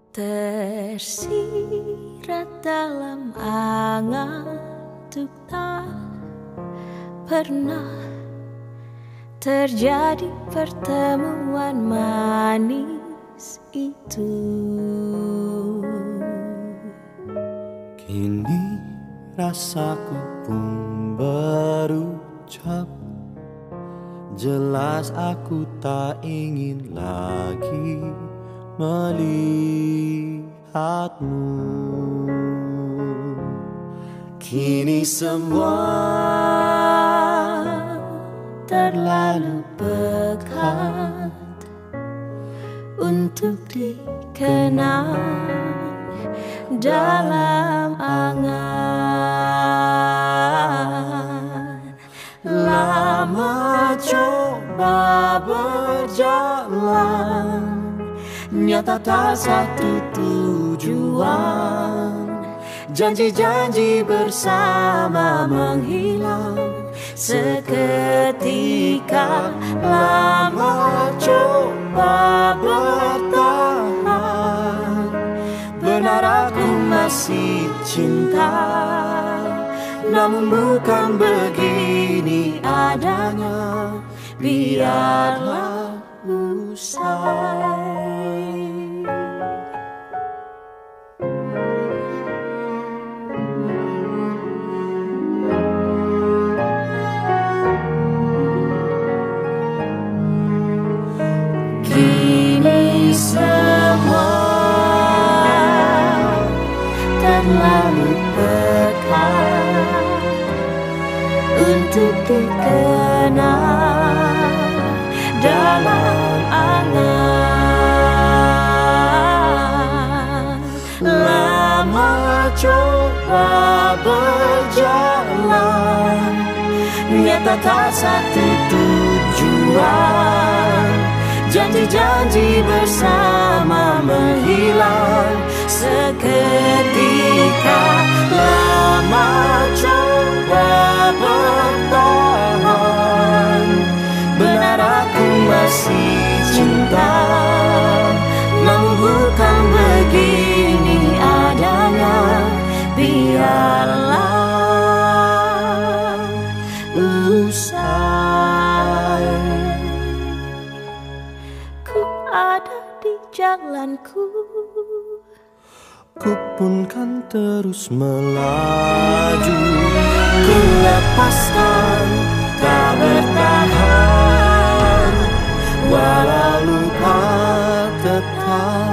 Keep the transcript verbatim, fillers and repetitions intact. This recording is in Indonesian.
Tersirat dalam angan untuk tak pernah terjadi pertemuan manis itu. Kini rasaku pun berucap, jelas aku tak ingin lagi melihatmu. Kini semua terlalu pekat untuk dikenang dalam angan. Lama coba berjalan, nyata tak satu tujuan. Janji-janji bersama menghilang seketika. Lama coba bertahan, benar aku masih cinta, namun bukan begini adanya. Biarlah usai. Kini semua terlalu pekat untuk dikenal dalam angan. Lama coba berjalan, nyata tak satu tujuan. Janji-janji bersama menghilang seketika. Lama coba bertahan, benar aku masih cinta, namun bukan begini adanya. Biarlah usai. Ku ada di jalanku, ku pun kan terus melaju. Ku lepaskan, tak bertahan, walau lupa tetap